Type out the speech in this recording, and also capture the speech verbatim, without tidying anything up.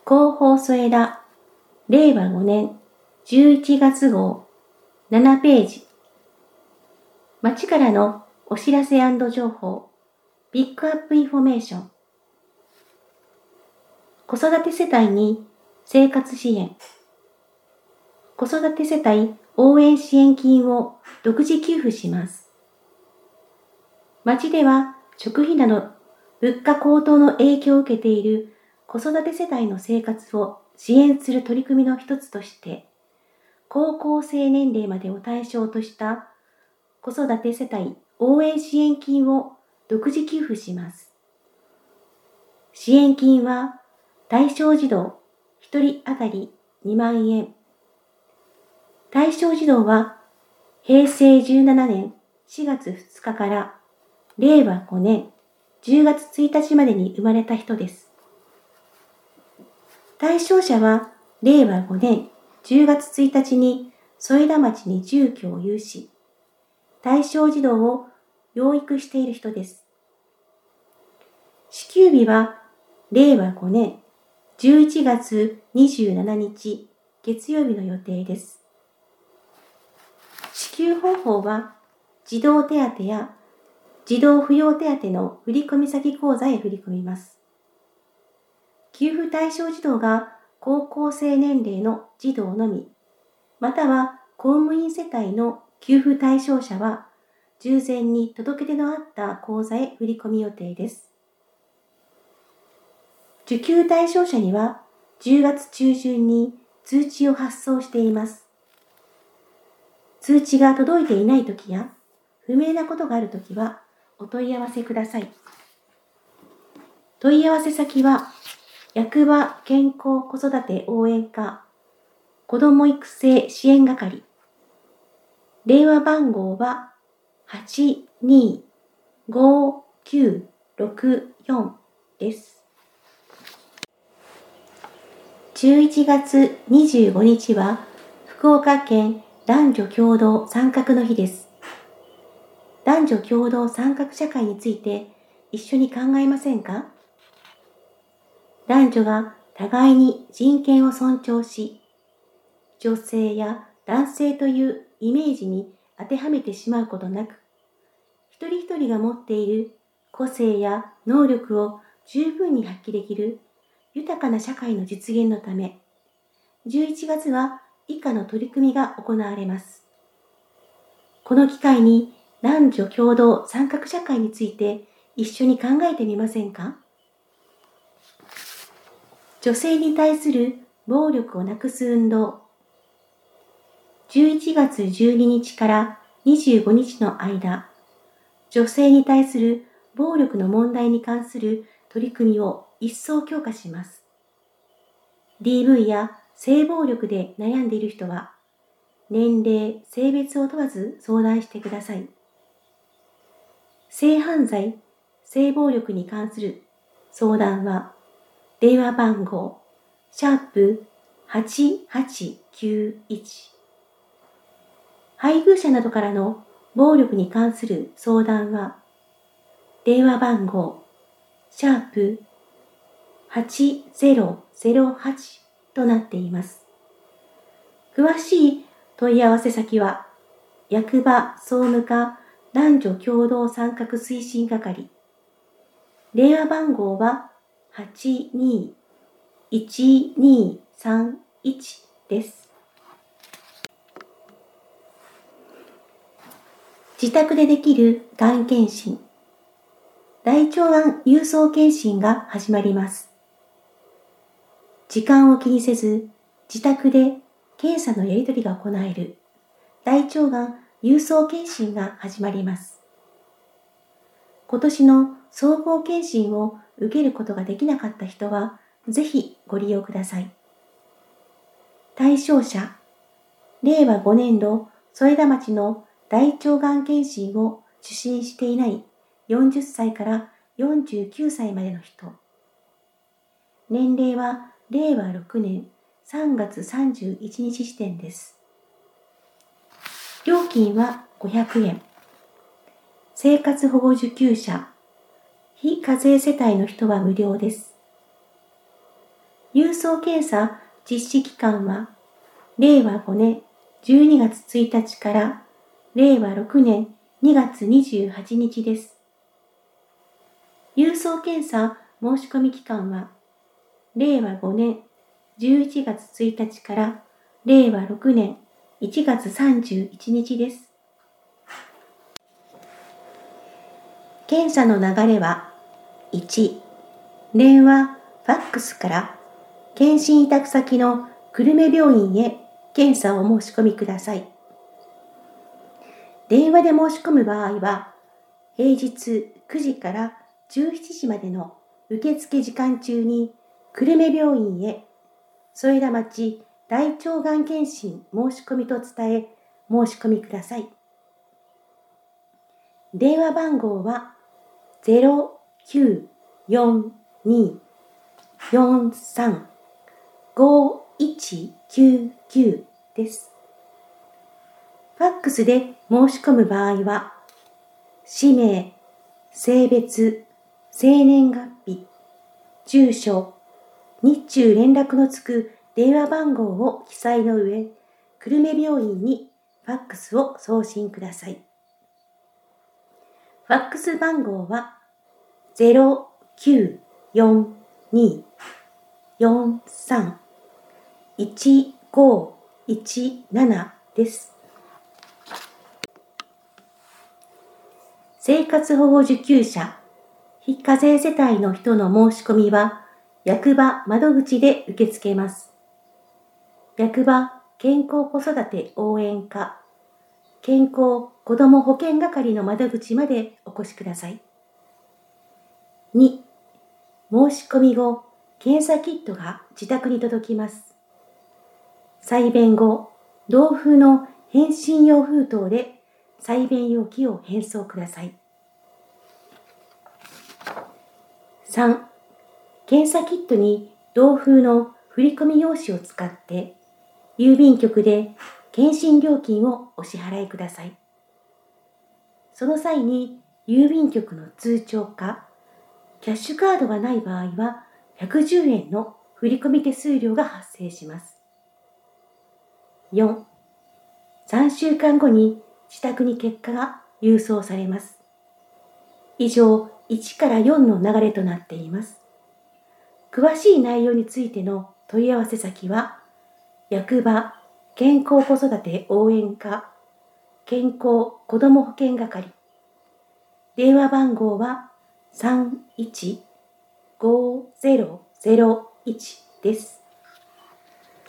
広報添田、れいわごねんじゅういちがつ号、ななページ。町からのお知らせ&情報、ピックアップインフォメーション。子育て世帯に生活支援。子育て世帯応援支援金を独自給付します。町では食費など物価高騰の影響を受けている子育て世帯の生活を支援する取り組みの一つとして、高校生年齢までを対象とした子育て世帯応援支援金を独自給付します。支援金は対象児童ひとり当たりにまんえん。対象児童はへいせいじゅうななねんしがつふつかかられいわごねんじゅうがつついたちまでに生まれた人です。対象者はれいわごねんじゅうがつついたちに添田町に住居を有し、対象児童を養育している人です。支給日はれいわごねんじゅういちがつにじゅうしちにち月曜日の予定です。支給方法は児童手当や児童扶養手当の振込先口座へ振り込みます。給付対象児童が高校生年齢の児童のみ、または公務員世帯の給付対象者は、従前に届け出のあった口座へ振り込み予定です。受給対象者にはじゅうがつちゅうじゅんに通知を発送しています。通知が届いていないときや、不明なことがあるときはお問い合わせください。問い合わせ先は、役場健康子育て応援課子ども育成支援係。電話番号ははちにごきゅうろくよんです。じゅういちがつにじゅうごにちは福岡県男女共同参画の日です。男女共同参画社会について一緒に考えませんか？男女が互いに人権を尊重し、女性や男性というイメージに当てはめてしまうことなく、一人一人が持っている個性や能力を十分に発揮できる豊かな社会の実現のため、じゅういちがつは以下の取り組みが行われます。この機会に男女共同参画社会について一緒に考えてみませんか？女性に対する暴力をなくす運動。じゅういちがつじゅうににちからにじゅうごにちの間、女性に対する暴力の問題に関する取り組みを一層強化します。ディーブイ や性暴力で悩んでいる人は、年齢、性別を問わず相談してください。性犯罪、性暴力に関する相談は、電話番号、シャープはちはちきゅういち。配偶者などからの暴力に関する相談は、電話番号、シャープはちぜろぜろはちとなっています。詳しい問い合わせ先は、役場総務課男女共同参画推進係。電話番号ははちにいちにさんいちです。自宅でできるがん検診。大腸がん郵送検診が始まります。時間を気にせず、自宅で検査のやり取りが行える大腸がん郵送検診が始まります。今年の総合検診を受けることができなかった人は、ぜひご利用ください。対象者、れいわごねんど添田町の大腸がん検診を受診していないよんじゅっさいからよんじゅうきゅうさいまでの人。年齢はれいわろくねんさんがつさんじゅういちにち時点です。料金はごひゃくえん。生活保護受給者、非課税世帯の人は無料です。 郵送検査実施期間は、れいわごねんじゅうにがつついたちかられいわろくねんにがつにじゅうはちにちです。郵送検査申し込み期間は、れいわごねんじゅういちがつついたちかられいわろくねんいちがつさんじゅういちにちです。検査の流れは、いち、電話、ファックスから検診委託先の久留米病院へ検査を申し込みください。電話で申し込む場合は、平日くじからじゅうしちじまでの受付時間中に久留米病院へ添田町大腸がん検診申し込みと伝え申し込みください。電話番号は ゼロきゅうよんに よんさん ごいちきゅうきゅうです。ファックスで申し込む場合は、氏名、性別、生年月日、住所、日中連絡のつく電話番号を記載の上、久留米病院にファックスを送信ください。ファックス番号は ゼロきゅうよんに よんさん いちごいちななです。生活保護受給者、非課税世帯の人の申し込みは、役場窓口で受け付けます。役場健康子育て応援課、健康子ども保健係の窓口までお越しください。に、申し込み後、検査キットが自宅に届きます。採便後、同封の返信用封筒で採便容器を返送ください。さん、検査キットに同封の振込用紙を使って、郵便局で検診料金をお支払いください。その際に郵便局の通帳か、キャッシュカードがない場合はひゃくじゅうえんの振込手数料が発生します。よん、さんしゅうかんごに自宅に結果が郵送されます。以上、いちからよんの流れとなっています。詳しい内容についての問い合わせ先は、役場健康子育て応援課健康子ども保健係。電話番号はさんいちごゼロゼロいちです。